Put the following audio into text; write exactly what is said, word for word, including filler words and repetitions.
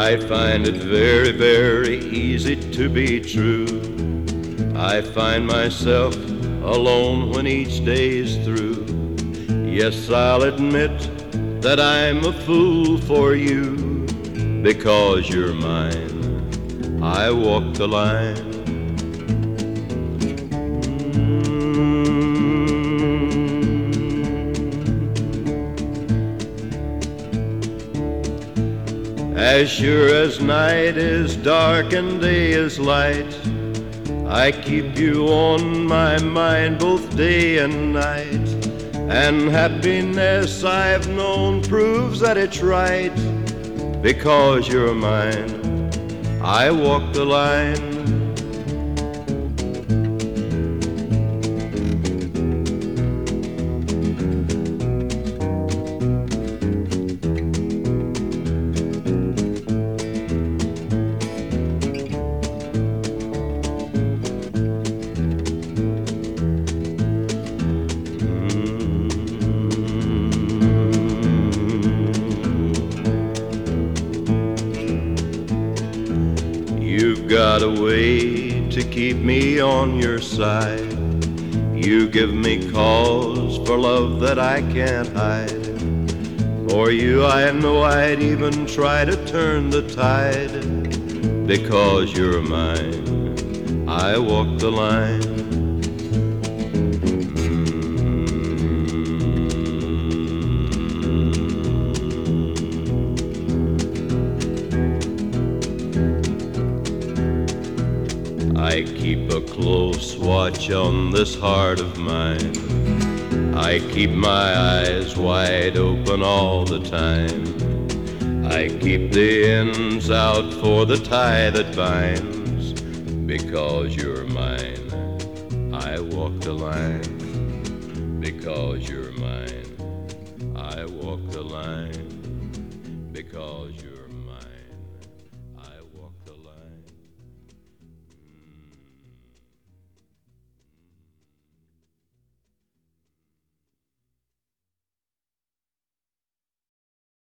I find it very, very easy to be true. I find myself alone when each day's through. Yes, I'll admit that I'm a fool for you. Because you're mine, I walk the line. As sure as night is dark and day is light, I keep you on my mind both day and night. And happiness I've known proves that it's right. Because you're mine, I walk the line. You've got a way to keep me on your side. You give me cause for love that I can't hide. For you I know I'd even try to turn the tide. Because you're mine, I walk the line. I keep a close watch on this heart of mine. I keep my eyes wide open all the time. I keep the ends out for the tie that binds. Because you're mine, I walk the line. Because you're mine, I walk the line. Because you're